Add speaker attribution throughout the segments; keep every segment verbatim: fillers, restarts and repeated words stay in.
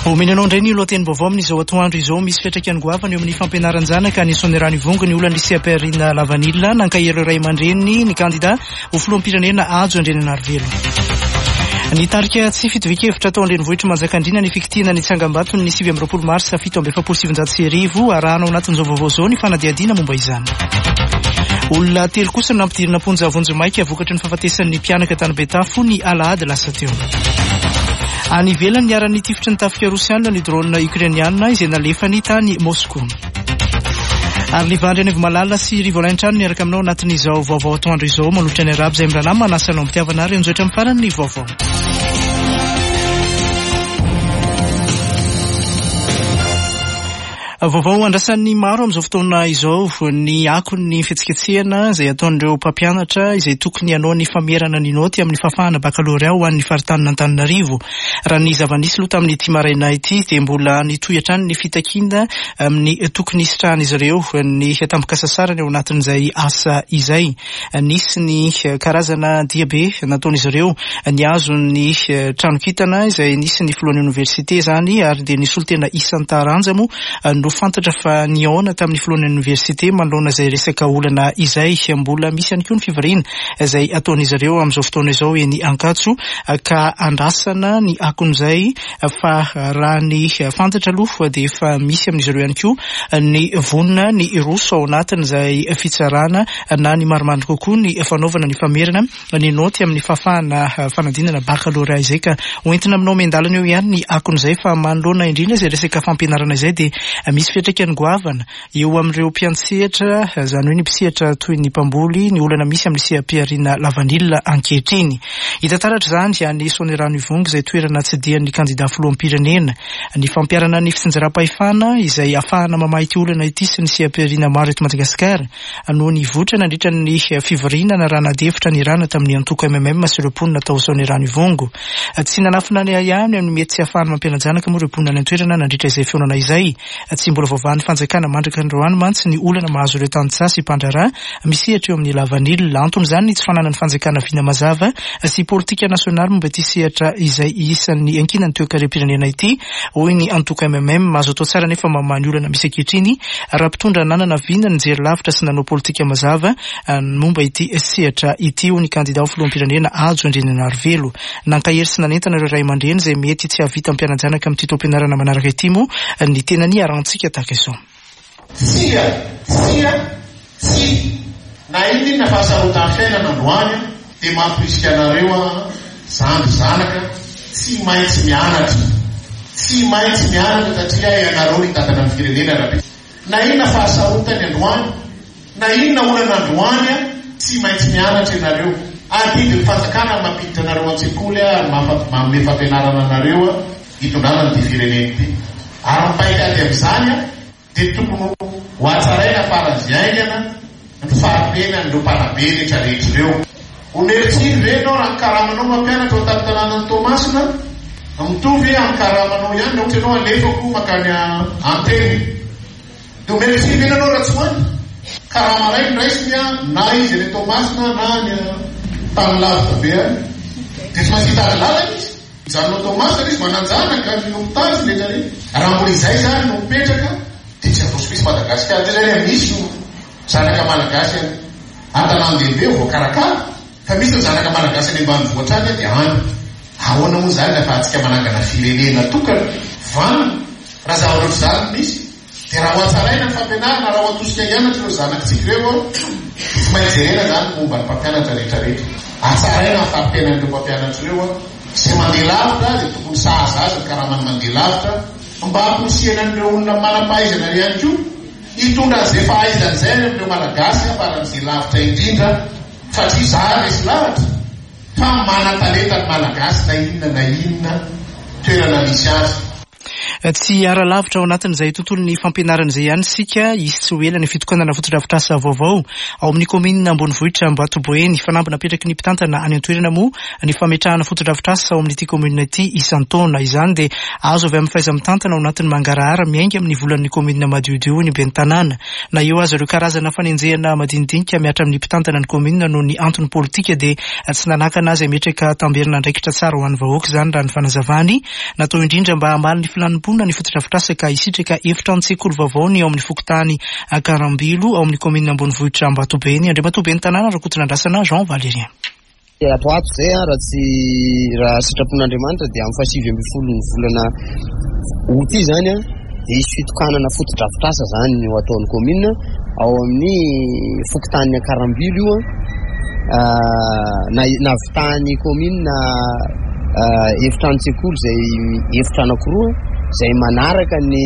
Speaker 1: Omenanao ndray ny lohateny-baovao amin'izao atoandro izao misy fiantraikany goavana eo amin'ny fampianaran-janaka ny Sonerano Ivongo ny olana Lycée Perrine Lavanille nankahelo iray aman-dreny ny kandida ho filoham-pirenena Ajo Andriananarivelo. Ny tarika tsy fitovekevitra atao an-drenivohitra Manjakandriana ny fikitiana ny tsangam-bato ny sivy amby roapolo marsa fito amby efapolo sivinjato sy arivo arahana ao anatin'izao vaovao izao ny fanadihadiana momba izany. Olona telo kosa nampidirina ponja vonjomaika vokatry ny fahafatesan'ny mpianaka tany Betafo ny alahady lasa teo. Any ivelany niara-ny tifitry ny tafika Rosiana ny drone Ukrainiana izay nalefany tany Moscou. Ary Livandry any Malala sy Rivolaintrano niaraka aminao anatin'izao vaovao atoandro izao manolotra ny arabo izay mirana manasanao mitiavana ary anjoatra amin'ny farany ny vaovao. Vaovao andrasan'ny maro amin'izao fotoana izao ny akon'ny fihetsiketsehana izay ataon'ireo mpampianatra izay tokony hanao ny famerana ny naoty amin'ny fafahana bakalorea ho an'ny faritany Antananarivo. Raha ny zava-nisy loha tamin'ity maraina ity dia mbola nitohy ny fitakiana amin'ny tokony isitrahan'izy ireo ny tambokasasarany ao anatin'izay asa izay. Nisy ny karazana diabe nataon'izy ireo ny azo ny tranokitana izay nisy ny filohan'ny université zany ary dia nisy olo tena isan-taranjamo no fantatra fa niaona tamin'ny filohan'ny université manoloana izay resaka olana izay mbola misy ihany koa ny fivoriana izay ataon'izy ireo amin'izao fotoana izao eny Ankatso ka andrasana ny akon'izay fa raha ny fantatra aloha dia efa misy amin'izy ireo ihany koa ny vonona ny roso ao anatin'izay fitsarana na ny maromandry kokoa ny fanaovana ny famerana ny naoty amin'ny fafahana fanadinana bakalorea izay ka hoentina aminao mendalana eo ihany ny akon'izay fa manoloana indrindra izay resaka fampianarana izay dia misy fiantraikany goavana eo amin'ireo mpiantsehatra izany hoe ny mpisehatra toy ny mpamboly ny olana misy amin'ny Lycée Perrine Lavanille ankehitriny. Hita taratra izany dia ny Sonerano Ivongo izay toerana tsy dian'ny kandida filoham-pirenena. Ny fampiarana ny fitsinjaram-pahefana izay ahafahana mamaha ity olana ity sy ny Lycée Perrine maro eto Madagasikara no nivoatra nandritra ny fivoriana na raha nadefitra ny rana tamin'ny antoko M M M sy ireo mponina tao Sonerano Ivongo. Tsy nanafina ny ihany amin'ny mety tsy ahafahana mampiana-janaka moa ireo mponina any an-toerana nandritra izay feonana izay. Tsy mbola voavahan'ny fanjakana mandraka androany mantsy ny olana mahazo ireo tantsaha sy mpandraraha misehatra eo amin'ny Lavanille. Antony izany tsy fananany fanjakana vina mazava sy politika nasionaly momba ity sehatra izay isan'ny ankinany toe-karem-pirenena ity hoy ny antoko M M M mahazo atao tsara nefa mamany olana misy ankehitriny raha mpitondra nanana vina ny jery lavitra sy nanao politika mazava momba ity sehatra ity ho ny kandida ho filoham-pirenena Ajo Andriananarivelo. Nankahery sy nanentana ireo ray aman-dreny izay mety tsy havita ampiana-janaka amin'ity taom-pianarana manaraka ity moa ny tena ny arantsika tahaka izao.
Speaker 2: Sia, sia, si. Na iny na fahasarotan'ny fiainana androany dia mampirisika anareo zandry zanaka tsy maintsy mianatra. Tsy maintsy mianatra satria ianareo ny tantana amin'ny firenena rabe. Na iny na fahasarotany androany, na iny na olana androany tsy maintsy mianatra ianareo. Adidy ny fanjakana mampiditra anareo an-tsekoly ary manome fampianarana anareo hitondrana ny firenena ity. Ary mipaikady amin'izany dia tokony ho atsaraina faranziaingana ny fahamena n'ireo mpanabe rehetra rehetra ireo. Omeritsiny ve ianao raha nikaramanao mampianatra ao tamin'ny tanànan'i Tomasina mitovy amin'ny karamanao ihany ohatra ianao alefako makany anteny. Dia omeritsiny ve ianao raha tsy hoany karama ray ny raisiny na izy ny Tomasina na ny tany lavitra be any dia tsy maintsy hitady lalana izy. Izanonao Tomasina izy mananjanaka ny opitazy rehetra rehetra. Raha mbola izay zany no mipetraka dia tsy avosompisy Madagasikara. Dia zany misy zanaka malagasy an-tanàn-dehibe voakarakara fa misy zanaka malagasy any ambanivohitra any dia any. Ahoana moa zany lafa antsika manangana firenena tokana vana raha zavatra ohatr'izany misy dia raha ho atsaraina ny fampianarana raha ho atosika hianatra ireo zanakitsika ireo tsy maintsy jerena zany momba ny mpampianatra rehetra rehetra. Atsaraina ny fampianan'ireo mpampianatra ireo sy mandeha lavitra dia tokony sahazaza ny karamany mandeha lavitra mba hamposihana an'ireo olona manam-pahaizana ihany koa hitondra an'izay fahaizana izay amin'ireo malagasy faran'izay lavitra indrindra satria zany resy lavitra fa mana-talenta ny malagasy na inona na inona toerana misy azy.
Speaker 1: Tsy ara-lavitra ao anatin'izay tontolon'ny fampianarana izay ihany sika isy tsy ho ela ny fitokonana fotodrafitrasa vaovao ao amin'ny komina ambonivohitra Ambohitriboe. Ny fanamby napetraky ny mpitantana any an-toerana moa ny fametrahana fotodrafitrasa ao amin'ity komina ity isan-taona. Izany dia azo avy amin'ny fahaiza-mitantana ao anatin'ny mangarahara miainga amin'ny volan'ny komina madiodio ny ben'ny tanàna. Na eo azy ireo karazana fanenjehana madinidinika miatra amin'ny mpitantana ny komina noho ny antony politika dia tsy nanakana azy ametraka tamberina andraikitra tsara ho an'ny vahoaka izany raha ny fanazavany. Natao indrindra mba hamaly ny filanim-ponina ny fotodrafitrasa ka isitraka efitra an-tsekoly vaovao ny ao amin'ny fokotany Karambilo ao amin'ny komina ambonivohitra Ambohitriboe. Ny Andriamatoa ben'ny tanàna rakoton'andrasana Jean Valérien.
Speaker 3: Ato ato zay raha tsy raha sitrapon'Andriamanitra dia amin'ny fahasivy ambin'ny folo ny volana août zany a dia isy fitokanana fotodrafitrasa zany no ataon'ny komina ao amin'ny fokotany Karambilo io a na navitahan'ny komina efitra an-tsekoly zay efitra anankiroa zay manaraka ny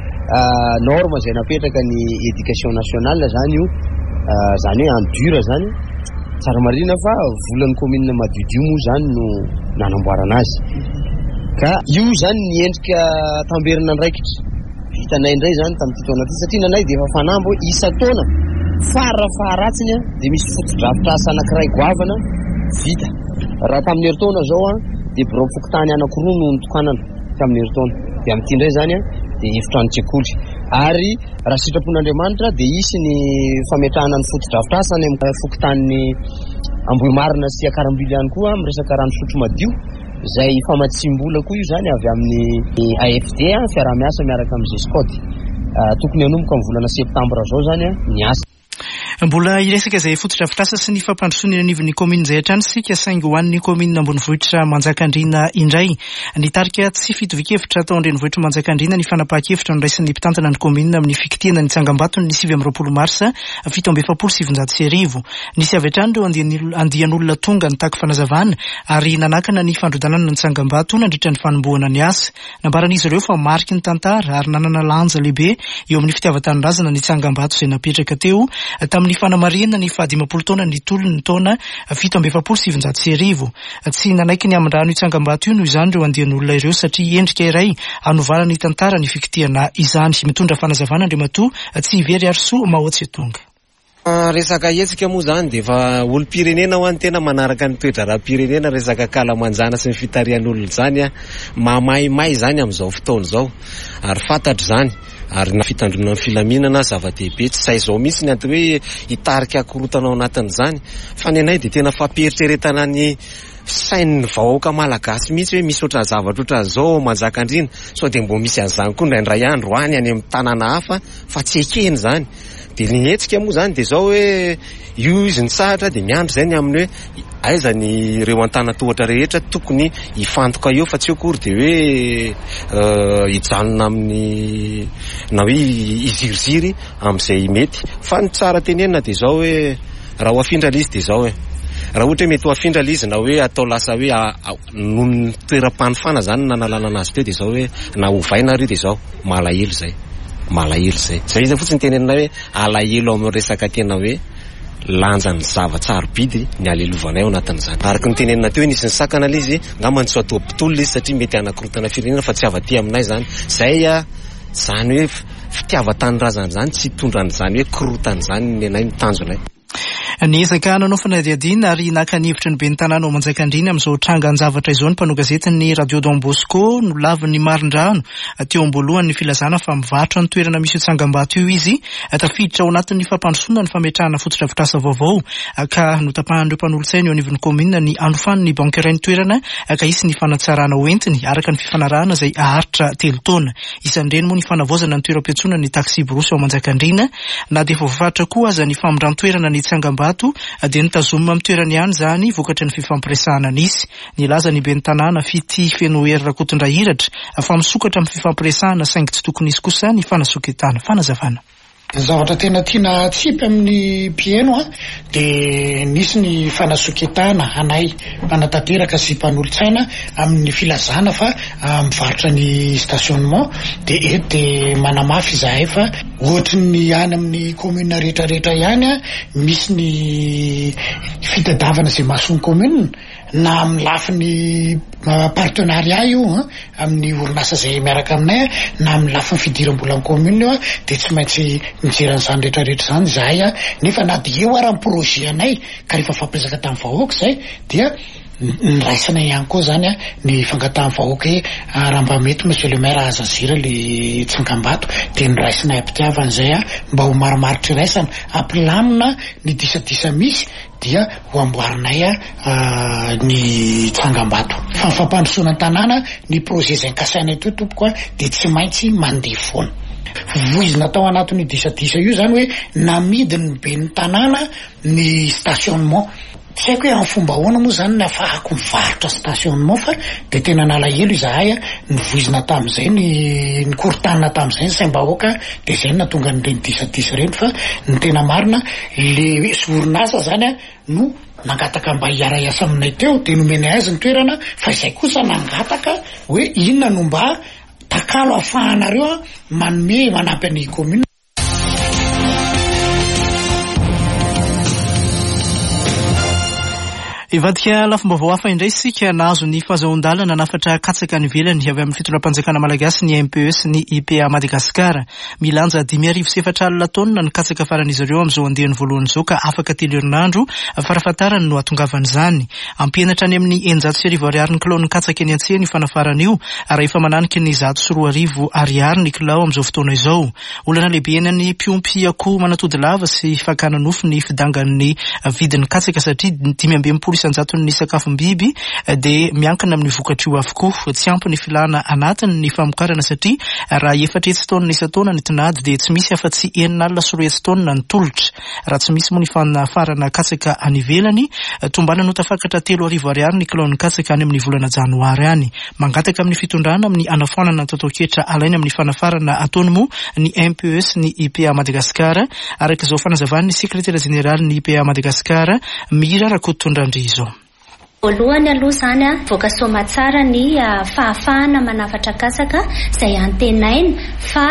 Speaker 3: norma zay napetraka ny éducation nationale zany io, zany hoe en dur zany. Tsara marina fa volan'ny komina madiodio moa zany no nanamboarana azy. Ka io zany ny endrika tamberina andraikitra vitanay indray zany tamin'ity taona ity satria nanay dia efa fanambo isa-taona fara faharatsiny dia misy fotodrafitrasa anankiray goavana vita. Raha tamin'ny herintaona zao a dia birao fokotany anankiroa no nitokanana tamin'ny herintaona. Dia amin'ity indray zany a dia efitra an-tsekoly. Ary raha sitrapon'Andriamanitra dia isy ny fametrahana ny fotodrafitrasa any amin'ny fokotany Ambohimarina sy Karambilo ihany koa amin'ny resaka rano sotro madio izay famatsim-bola koa io zany avy amin'ny A F D fiaraha-miasa miaraka amin'ny Gescod. Tokony hanomboka amin'ny volana septambra zao zany a ny asa.
Speaker 1: Mbola iresaka izay fotodrafitrasa sy ny fampandrosoana ny anivon'ny komina izay hatrany sika saingy ho an'ny komina ambonivohitra Manjakandriana indray. Nitarika tsy fitovikevitra tao an-drenivohitra Manjakandriana ny fanapahan-kevitra niraisin'ny mpitantana ny komina amin'ny fikitiana ny tsangam-bato ny sivy amby roapolo marsa fito amby efapolo sy sivinjato sy arivo. Nisy avy hatrany ireo andian'olona tonga nitaky fanazavana ary nanakana ny fandrodanana ny tsangam-bato nandritra ny fanombohana ny asa. Nambaran'izy ireo fa mariky ny tantara ary nanana lanja lehibe eo amin'ny fitiavan-tanindrazana ny tsangam-bato izay napetraka teo tamin'ny fanamarihana ny fahadimapolo taona ny tolony ny taona fito amby efapolo sy sivinjato sy arivo. Tsy nanaiky ny amandrano tsangam-bato io noho izany ireo andian'olona ireo satria endrika iray anovana ny tantara ny fikitiana izany. Mitondra fanazavana Andriamatoa tsy hivery ary soa mahoatsy tonga.
Speaker 4: Resaka hetsika moa zany dia fa olo-pirenena ho any tena manaraka ny toetra raha-pirenena resaka kalamanjana sy ny fitarian'olona zany a mamaimay zany amin'izao fotoana izao ary fantatra zany. Ary na fitandronana filaminana zava-dehibe tsy say zao mihitsy ny antony hoe hitarika akorotana ao anatin'izany fa ny anay dia tena fampieritrretana ny sain'ny vahoaka malagasy mihitsy hoe misy oatra zavatra oatra zao Manjakandriana sao dia mbo misy an'izany koa indraindray andro any any amin'ny tanàna hafa fa tsy ekeny zany. Dia ny hetsika moa zany dia zao hoe io izy ny sahatra dia miandry zay ny amin'ny hoe aiza ny ireo an-tanatohatra rehetra tokony hifantoka eo fa tsy akory dia hoe hijanona amin'ny na hoe iziriziry amin'izay mety. Fa ny tsara tenenina dia zao hoe raha ho afindra izy dia zao hoe raha ohatra hoe mety ho afindra izy na hoe atao lasa hoe noho ny toeram-panofana zany nanalana anazy teo dia zao hoe na hovaina ary dia zao malahelo zay. Malahelo zay. Zay izy fotsiny tenenina hoe alahelo amin'ny resaka tena hoe lanjan'ny zava-tsarobidy ny alelovanay ao anatin'izany. Araka ny tenenina teo nisy ny sakana ilay izy ngamba tsy atao mpitolona izy satria mety anakorotana firenena fa tsy avaty aminay zany. Zay a zany hoe fitiava-tanorazana zany tsy hitondran'izany hoe korotana zany ny anay mitanjonay.
Speaker 1: Ny ezaka nanao fanadihadiana ary naka-nihevitra ny ben'ny tanàna ao Manjakandriana amin'izao trangan-javatra izao ny mpanao gazetiny Radio Don Bosco no lavin'ny marin-drano teo ambolohan'ny filazana fa mivarotra ny toerana misy tsangam-bato io izy tafiditra ao anatin'ny fampandrosoana ny fametrahana fotodrafitrasa vaovao ka notapahan'ireo mpanolontsaina eo anivon'ny komina ny anofan'ny banky iray ny toerana ka isy ny fanatsarana hoentiny araka ny fifanarahana izay aharitra telo taona. Isan'ireny moa ny fanavaozana ny toeram-piantsoana ny taxi borosy ao Manjakandriana na dia voafatra koa aza ny famindran-toerana ny tsangam-bato dia nitazomina amin'ny toerany ihany zany vokatry ny fifampiresahana nisy. Nilaza ny ben'ny tanàna fity feno hery rakotondra hiratra fa misokatra amin'ny fifampiresahana saingy tsy tokony isy kosa ny fanasoketana. Fanazavana.
Speaker 5: Zavatra tena tiana tsipy amin'ny mpieno a dia nisy ny fanasoketana anay manatanteraka sy mpanolontsaina amin'ny filazana fa mivarotra ny stationnement dia eto dia manamafy izahay fa ohatry ny any amin'ny komina rehetrarehetra ihany a misy ny fitadiavana izay mason'ny komina na amin'ny lafiny partenariat io amin'ny orinasa zay miaraka aminay na amin'ny lafiny fidiram-bola ny commune io de tsy maintsy mijeran'izany rehetrarehetra zany zahay a nefa na de eo ara ny projet anay ka rehefa fampiresaka tamin'ny vahoaka zay dia niraisana ihany koa zany a ny fangatahan'ny vahoaka hoe raha mba mety monsieur le maire azazira le Tsangambato de niraisana ampitiavan'izay a mba ho marimaritra iraisana ampilamina ny disadisa misy dia ho amboarinay a ny Tsangambato fa ny fampandrosoana tanàna ny projet zay nkasainay to tompoko a de tsy maintsy mandeha foana voizina tao anatin'ny disadisa io zany hoe namidiny be ny tanàna ny stationnement tsy haiko hoe amin'ny fomba ahoana moa zany ny afahako mivarotra stationnement fa de tena nalahelo izahay a nivoizina tamin'izay ny nikorontanina tamin'izay ny saim-bahoaka de zay no natonga n'ireny disadisa reny fa ny tena marina le orinasa zany a no nangataka mba hiara-iasa aminay teo de nomeny azy ny toerana fa izay kosa nangataka hoe inona no mba takalo ahafahanareo a manome manampy any commune.
Speaker 1: Ivadika lafim-baovao hafa indray sika nahazo ny fahazon-dalana nafatra katsaka ny velany avy amin'ny fitondram-panjakana malagasy ny M P E S ny I P A Madagasikara milanja dimy arivo sy efatra alina taonina ny katsaka faran'izy ireo amin'izao andehany voalohany izao ka afaka telo herinandro farafatarany no atongavan'izany ampianatra any amin'ny eninjato sy arivo ariary ny kilao ny katsaka eny an-tsena ny fanafarana io ary efa mananiky ny zato sy roa arivo ariary ny kilao amin'izao fotoana izao olana lehibe eny ny mpiompy akoho manatody lava sy fakana nofo ny fidangan'ny vidin'ny katsaka satria dimy amby enimpolo isanjaton'ny sakafom-biby de miankina amin'ny vokatra io avokoa tsy ampy ny filana anatiny ny famokarana satria raha efatra hetsy taonina isan-taona ny tinady de tsy misy afa-tsy enina alina sy roa hetsy taonina ny tolotra raha tsy misy moa ny fanafarana katsaka any ivelany tombana no tafakatra telo arivo ariary ny kilaon'ny katsaka any amin'ny volana janoary any mangataka amin'ny fitondrana amin'ny anafoanana tatoketra alainy amin'ny fanafarana ataony moa ny M P E S ny I P A Madagasikara araka izao fanazavan'ny sekretera jeneraly ny I P A Madagasikara Mira Rakotondrandry izo.
Speaker 6: Voalohany aloha zany a voka-soa tsara ny fahafahana manafatra katsaka izay antenaina fa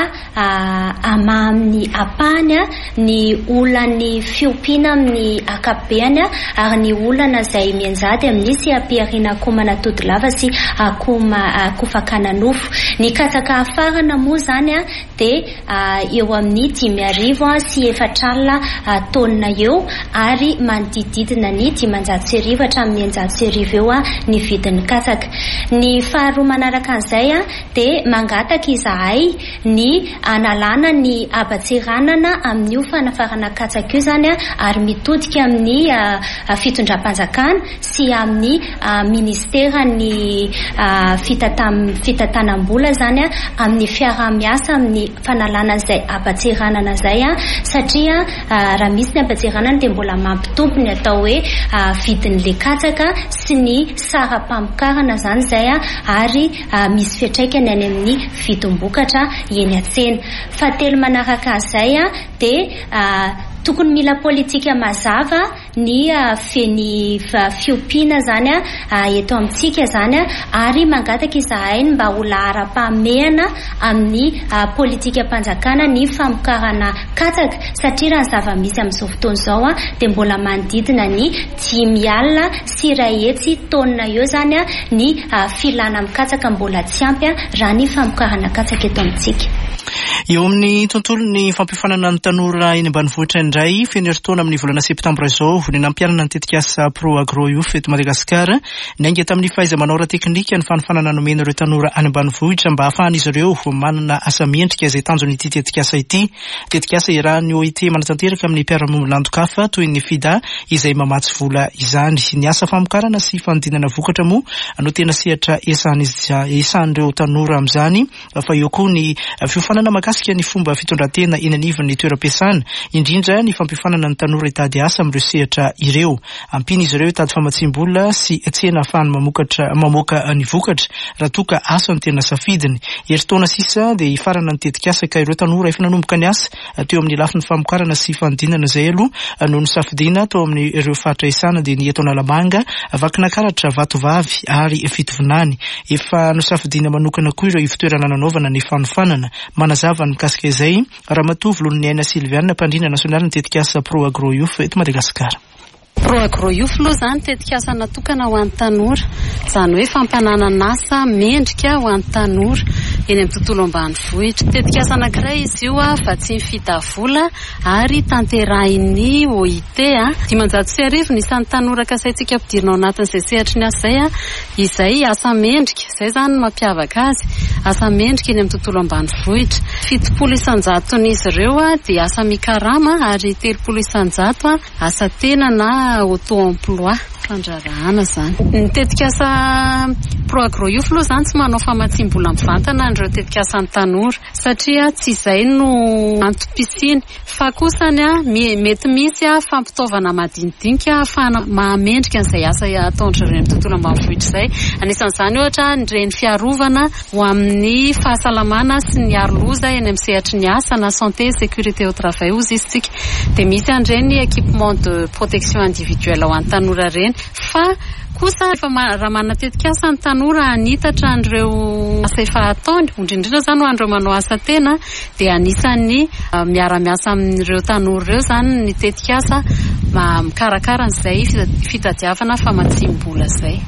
Speaker 6: ama amin'ny apany ny olany fiompiana amin'ny akabeany ary ny olana izay mianjady amin'isy ampiarina akoho manatody lava sy akoho fakana nofo ny katsaka afarana moa zany a de eo amin'ny dimy arivo sy efatra alina taonina eo ary manodididina ny dimanjato sy arivo hatramin'ny eninjato sy arivo eo ny vidin'ny katsaka ny faharoa manaraka an'izay a de mangataka izahay ny analana ny abatseranana amin'io fanafarana katsaka io zany a ary mitodika amin'ny fitondram-panjakana sy amin'ny ministera ny fitantanam-bola zany a amin'ny fiarah-miasa amin'ny fanalana izay abatseranana zay a satria raha misy ny abatseranana de mbola mampitompo ny atao hoe vidin'le katsaka sy ny sara-pamokarana zany zay a ary misy fiatraikany any amin'ny vidim-bokatra eny an-tsena fahatelo manaraka an'izay a de tokony mila politika mazava ny feny fiompiana zany a eto amintsika zany a ary mangataka izahay mba ho lahara-pahamehana amin'ny politika mpanjakana ny famokarana katsaka satria raha ny zava-misy amin'izao fotoana izao a de mbola manodidina ny dimy alina sy iray hetsy taonina eo zany a ny filana amin'ny katsaka mbola tsy ampy a raha ny famokarana katsaka eto amintsika.
Speaker 1: Eo amin'ny tontolo ny fampifanana ny tanora eny ambanivohitra indray feno herintaona amin'ny volana septambra izao ny nampiarana ny tetikasa Pro Agro io eto Madagasikara nainga tamin'ny fahaiza-manao teknika ny fanofanana nomena ireo tanora any ambanivohitra mba ahafahan'izy ireo manana asa mendrika izay tanjony ity tetikasa ity tetikasa irahan'ny O I T manatanteraka amin'ny mpiara-mombon-landokafa toy ny FIDA izay mamatsy vola izany ny asa famokarana sy fanodinana vokatra moa no tena sehatra esan'ireo tanora amin'izany fa eo koa ny fiofanana makasika ny fomba fitondratena eny anivon'ny toeram-piasana indrindra ny fampifanana ny tanora hitady asa amin'ireo sehatra ireo ampiny izy ireo hitady famatsim-bola sy tsena ahafahany mamokatra mamoaka ny vokatra raha toka asa no tena safidiny herintaona sisa de hifarana ny tetikasa ka ireo tanora efa nanomboka ny asa teo amin'ny lafiny famokarana sy fanodinana zay aloha no ny safidina tao amin'ny ireo fatra isana de ny eto Analamanga vakinakaratra vatovavy ary fitovinany efa no safidina manokana koa ireo ivitoerana nanaovana ny fanofanana manazava ny kasika izay raha matovy lon'ny aina Silviana mpandrina nasionaly ny tetikasa Pro Agro io eto Madagasikara.
Speaker 7: Proagroiofo aloha zany tetikasa natokana ho an'ny tanora, izany hoe fampananana asa mendrika ho an'ny tanora eny amin'ny tontolo ambanivohitra. Tetikasa anankiray izy io a fa tsy mifita vola ary tanterahin'ny O I T a dimanjato sy arivo ny isan'ny tanora kasaintsika ampidirina ao anatin'izay sehatry ny asa izay a izay asa mendrika, izay zany no mampiavaka azy, asa mendrika eny amin'ny tontolo ambanivohitra. Fitopolo isanjaton'izy ireo a dia asa mikarama ary telopolo isanjato a asa tena na auto-emploi fandrarahana zany. Ny tetikasa Proagroiofo aloha zany tsy manao famatsim-bola mivantana ireo tetikasan'ny tanora satria tsy izay no antom-pisiany fa kosany a mety misy a fampitaovana madinidinika ahafahana mahamendrika an'izay asa ataon'ireo amin'ny tontolo ambanivohitra izay. Anisan'izany ohatra nireny fiarovana ho amin'ny fahasalamana sy ny aroloza eny amin'ny sehatry ny asa na santé sécurité au travail ozy izy tsika. Dia misy an'ireny équipement de protection individuelle ho an'ny tanora reny. Fa kosa efa raha manana tetikasa ny tanora anitatra an'ireo asa efa ataony, indrindrindra zany ho an'ireo manao asa tena, dia anisan'ny uh, miara-miasa amin'ireo tanora ireo zany ny tetikasa mikarakara an'izay fitadiavana famatsim-bola izay.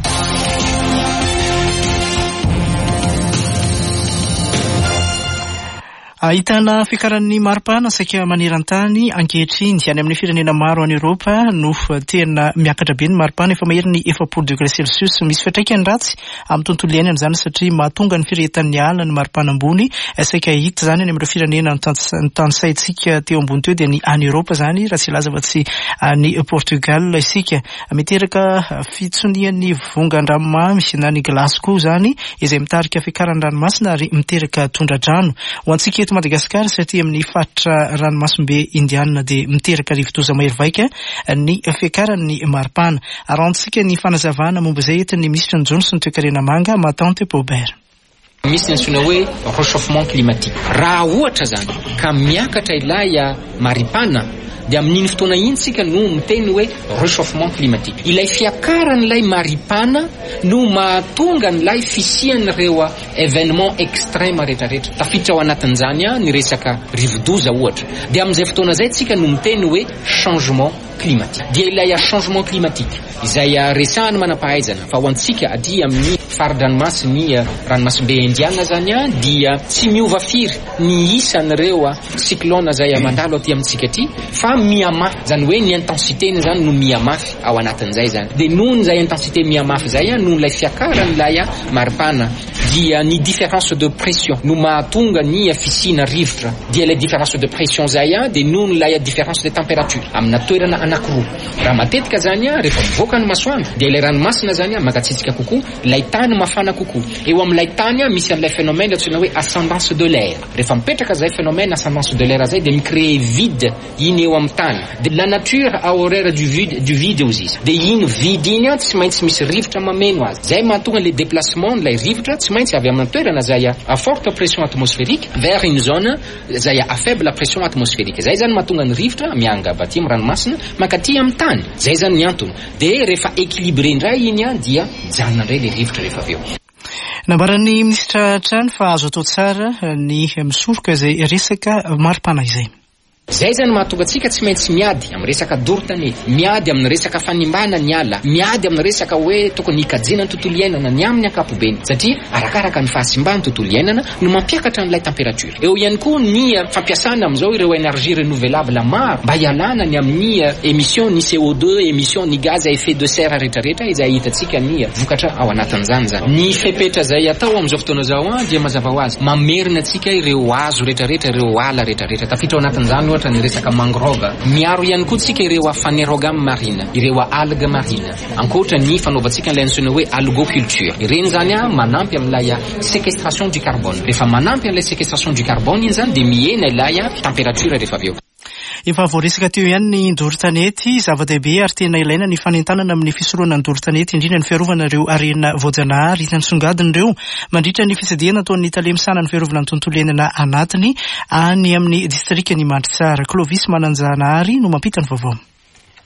Speaker 1: Ahitana fikaran'ny maripana saika maneran-tany ankehitriny any amin'ny firenena maro any Europa no tena miakatra be ny maripana efa mahery efapolo degré celsius. Misy fiantraikany ratsy amin'ny tontolo iainana zany satria mahatonga ny firehetan'ny ala ny maripana ambony saika hita zany any amin'ireo firenena ny tanosaintsika teo ambony teo dia ny any Europa zany raha tsy laza fa tsy ny Portugal isika. Miteraka fitsonian'ny vongan-dranomamy sy na ny glasy koa zany izay mitarika fikaran'ny ranomasina ary miteraka tondra-drano ho antsika Madagasikara satria amin'ny faritra ranomasimbe indiana dia miteraka rivo-doza mahery vaika ny fiakaran'ny maripana. Arantsika ny fanazavana momba izay etin'ny Misy Johnson toekarena manga Matante Paubert.
Speaker 8: Misy ny antsoina hoe réchauffement climatique. Raha ohatra zany ka miakatra ilay maripana dia amin'iny fotoana iny tsika no miteny hoe réchauffement climatique. Ilay fiakaran'ilay maripana no mahatonga n'ilay fisian'ireo événement extrême rehetrarehetra. Tafiditra ao anatin'izany ny resaka rivo-doza ohatra. Dia amin'izay fotoana izay tsika no miteny hoe changement climatique. Dia ilay changement climatique izay resahany manam-pahaizana fa ho antsika aty amin'ny fari-dranomasiny ranomasimbe indiana zany a dia tsy miova firy ny isan'ireo cyclone zay mandalo aty amintsika aty fa miamafy, zany hoe ny intensité-ny zany no miamafy ao anatin'izay zany. Dia nohon' izay intensité miamafy zay a nohon' ilay fiakaran'ilay maripana dia ny différence de pression no mahatonga ny fisina rivotra. Dia ilay différence de pression zay a dia nohon' ilay différence de température amina toerana anankiroa. Raha matetika zany a rehefa mivoaka ny masoandro dia ilay ranomasina zany a mangatsitsika kokoa, ilay tany mafana kokoa. Eo amin'ilay tany a misy an'ilay phénomène antsoina hoe ascendance de l'air. Rehefa mipetraka zay phénomène ascendance de l'air zay dia micréer vide iny eo amin'ny tany. De la nature a horreur du vide, du vide ozy izy. Dia iny vide iny a tsy maintsy misy rivotra mameno azy. Zay mahatonga le déplacement n'ilay rivotra tsy maintsy avy amin'ny toerana zay a forte pression atmosphérique vers une zone zay a faible pression atmosphérique. Zay zany mahatonga ny rivotra miangaba aty amin'ny ranomasina mankaty amin'ny tany. Zay zany ny antony. Dia rehefa équilibré indray iny a dia janona indray le rivotra rehefa avy eo.
Speaker 1: Nambaran'ny minisitra trano fa azo atao tsara ny misoroka izay resaka maripana izay.
Speaker 8: Zay zany mahatonga antsika tsy maintsy miady amin'ny resaka doro-tanety, miady amin'ny resaka fanimbana ny ala, miady amin'ny resaka hoe tokony hikajina ny tontolo iainana ny amin'ny ankapobeny satria arakaraka ny fahasimban'ny tontolo iainana no mampiakatra n'ilay température. Eo ihany koa ny fampiasana amin'izao ireo énergie renouvelable maro mba hialana ny amin'ny émission ny C O deux, émission ny gaz à effet de serre rehetrarehetra izay hitantsika ny vokatra ao anatin'izany zany. Ny fepetra zay atao amin'izao fotoana izao a dia mazava ho azy mamerina antsika ireo hazo rehetrarehetra, ireo ala rehetrarehetra. Tafiditra ao anatin'izany ny resaka mangrove. Miaro ihany koa tsika ireo fanerogame marine, ireo algue marine. Ankoatra ny fanaovantsika ilay antsoina hoe algoculture. Ireny zany a manampy amin'ilay séquestration du carbone. Rehefa manampy amin'ilay séquestration du carbone iny zany dia mihena ilay température rehefa avy eo.
Speaker 1: Efa voaresaka teo ihany ny doro-tanety zava-dehibe ary tena ilaina ny fanentanana amin'ny fisoroana ny doro-tanety indrindra ny fiarovana ireo arena voajanahary hitany songadiny ireo mandritra ny fisadiana ataon'ny talemisana ny fiarovana ny tontolo iainana anatiny any amin'ny distrikany Mandritsara. Clovis Mananjanahary no mampita ny vaovao.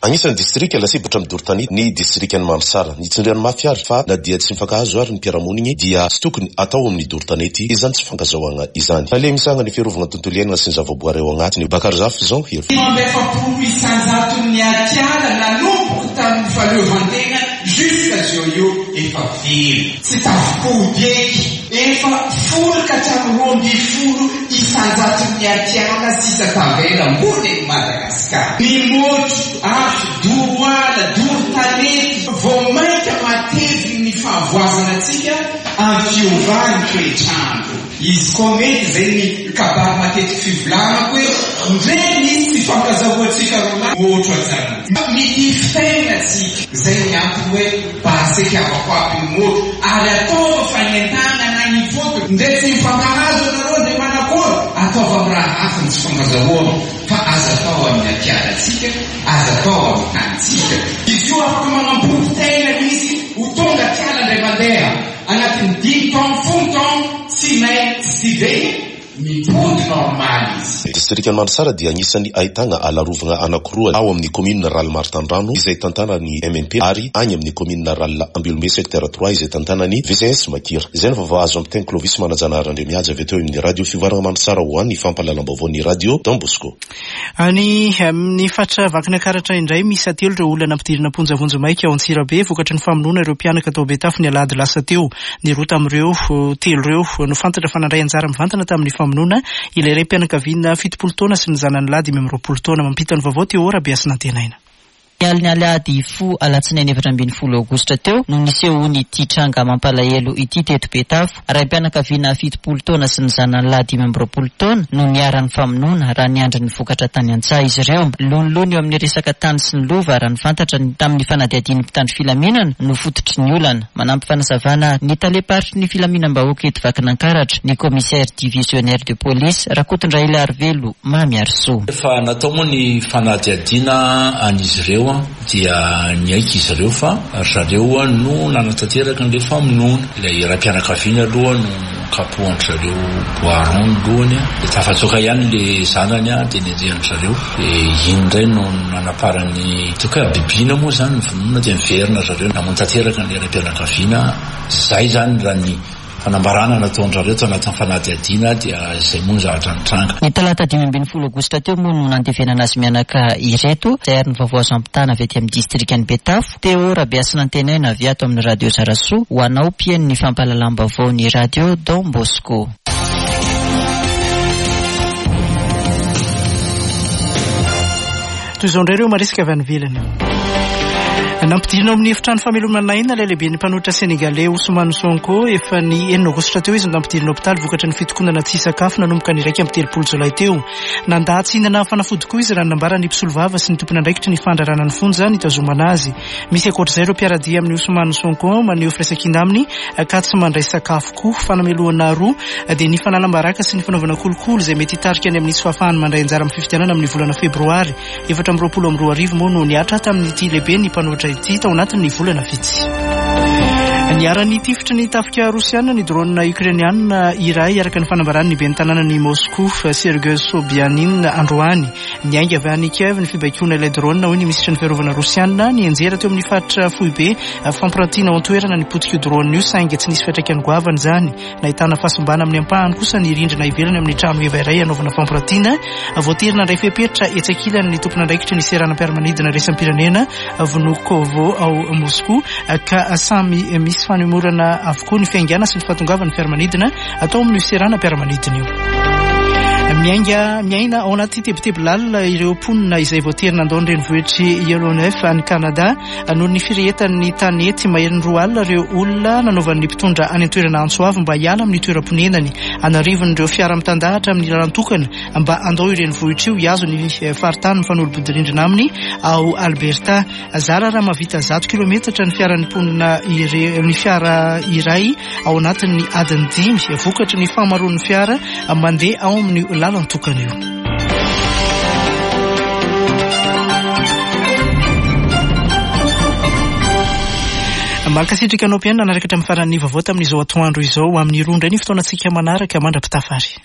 Speaker 9: Agnisan'ny distrika lasebatra amin'ny Dortany ny distrikan'ny Mansara nitsindrian'ny mafiary fa na dia tsy mifankahazo ary ny mpiaramonigny dia tsy tokony atao amin'ny Dortanety izany tsy fankazahoana izany. Ale misanga ny fiarovana tontolo iainana sy ny zavaboary ao agnatiny Bakarzaf Jean Hiry.
Speaker 10: Efapolo isanjato ny atiala nanomboka tamin'ny fahaleovantegna jusqu'à zao io efa very. Tsy tafokody eky efa folo ka hatramin'ny roa amby folo isanjato ny atiala sisa tavela mbony Madagasikara. Ny motro afo doroala Dortanety vao mainka matevy ny fahavoazana atsika amin'ny fiovany toetrandro. Izy komety zay ny kabary matetiky fivolanako hoe ndre misy tsy fankazahoantsika rola motro atsara. Mity fiaina atsika zay ny antony hoe baseka avako aby ny motro ary atao fanentana na ny voto ndre tsy mifankahazo nareo ndre manakôry atao amin'ny raha hafa ny tsy fankazahoana fa aza atao amin'ny atiala atsika aza atao amin'ny tanitsika. Izy io afaka manamboty tena izy ho tonga atiala ndray mandeha agnatin'ny dimy taona folo taona tsy may tsy tiveny mipody normal izy.
Speaker 9: Distrikan'ny Mansara dia anisany ahitana alarovana anankiroa ao amin'ny commune Ralmartandrano izay tantanan'ny M N P ary any amin'ny commune Ral Ambilombe secteur trois izay tantanan'ny V C S Makira. Izay ny vaovao azo amin'ny teny Clovis Manajanara Andre mihaja avy teo amin'ny radio fivarana Mansara ho an'ny fampahalalam-baovao radio Don Bosco.
Speaker 1: Any amin'ny fatra vakana karatra indray misy telo ireo olona nampidirina ponjavonjo maika ao Antsirabe vokatry ny famonoana ireo mpianaka tao Betafy ny alady lasa teo. Ny roa tamin'ireo telo ireo no fantatra fa nandray anjara mivantana tamin'ny famonoana ilay iray mpianakaviana fitopolo taona sy ny zanany lahy dimy amby roapolo taona mampita ny vaovao teo ora biasina tenaina.
Speaker 11: Aliny alady fo alatsinainy efatra ambin'ny folo aogositra teo no niseho ity tranga mampalahelo ity teto Betafo. Ray mpianakaviana fitopolo taona sy ny zanany lahy dimy amby roapolo taona no niarany famonoana raha niandry ny vokatra tany Antsaha izy ireo. Lonolony eo amin'ny resaka tany sy ny lova raha ny fantatra tamin'ny fanadihadian'ny mpitandro filaminana no fototry ny olana. Manampy fanazavana ny taleparitry ny filaminam-bahoaka eto Vakinankaratra ny commissaire divisionnaire de police Rakotondraila Arvelo Mamy Arso.
Speaker 12: Efa natao moa ny fanadihadiana an'izy ireo dia niaiky izy ireo fa zareo no nanatanteraka n'ilay famonoana. Ilay raim-pianakaviana aloha no kapohan'ny zareo boaron lohany dia tafatsoka ihany le zanany dia nianjehany zareo dia iny indray no nanaparany toka hoe bibina moa zany ny vonoana dia miverina zareo namontanteraka n'ilay raim-pianakaviana. Zay zany raha ny fanambarana nataon'zareo tao anatin'ny fanadihadiana dia izay moa ny zavatra nitranga.
Speaker 11: Ny talata dimy ambin'ny folo aogositra teo moa no nandevenana azy mianaka ireto izay ary ny vaovao azo ampitana avy ety amin'ny distrikan'ny Betafo. Teo rabiasina tenaina avy ato amin'ny radio Zarasoa ho anao mpiaino ny fampahalalam-baovao ny radio Don Bosco.
Speaker 1: Toy izao indray ireo maresaka avy any ivelany. Nampidirina amin'ny efitrano famelomana ina ilay lehibe ny mpanohitra Senegalais Ousmane Sonko efa ny enina aogositra teo izy nampidirina hopitaly vokatra ny fitokonana tsi-sakafo nanomboka ny iraika amin'ny telopolo jolay teo. Nandahatsinana fanafody koa izy raha nambara ny mpisolo vava sy ny tompony andraikitry ny fandrarana ny fonja nitazomana azy. Misy ankoatr'izay ireo mpiaradia amin'ny Ousmane Sonko maneho firaisankina aminy ka tsy mandray sakafo koa fanamelohana roa dia ny fanalambaraka sy ny fanaovana kolokolo izay mety hitarika any amin'ny isy fahafahany mandray anjara amin'ny fifidianana amin'ny volana febroary efatra amby roapolo amby roa arivo moa no niatra tamin'ity lehibe ny mpanohitra ity tao anatin'ny volana vitsy. Niarany tifitra ny tafika Rosiana ny drone Ukrainiana iray araka ny fanambarany ny ben'ny tanàna ny Moscou Sergei Sobyanin androany. Niainga avy any Kiev ny fibaikona ilay drone hoy ny misitra ny fiarovana Rosiana ny anjera teo amin'ny faritra foibe fampiratiana ao an-toerana ny potika drone io saingy tsy nisy fiatraikany goavany izany. Nahitana fahasombana amin'ny ampahany kosa ny rindrina ivelany amin'ny trano eva iray anaovana fampiratiana. Voaterina indray fepetra etsakilany ny tompona andraikitry ny seranam-piaramanidina raisam-pirenena Vnukovo ao Moscou ka samy misy fanomorana avokoa ny fiaingana sy ny fahatongavana ny fiaramanidina atao amin'ny seranam-piaramanidina io. Miainga miaina ao anaty tebotebolalina ireo mponina izay voaterina andao ny renivohitry Yellowknife any Canada noho ny firehetan'ny tanety maherin'ny roa alina ireo olona nanaovan'ny mpitondra any an-toerana Antsoavo mba hiala amin'ny toeram-ponenany anarivon'ireo fiara mitandahatra amin'ny lalantokana mba andao io renivohitra io hiazo ny faritany mifanolo-bodirindrina aminy ao Alberta. Zara raha mavita zato kilometatra ny fiaran'ny mponina ny fiara iray ao anatin'ny adiny dimy vokatry ny fahamaroan'ny fiara mandeha ao amin'ny lalantokana io. Mankasitrika anao mpiaino nanaraka hatramin'ny faran'ny vaovao tamin'izao atoandro izao amin'ny rondra ny fotoanantsika manaraka mandrapitafary.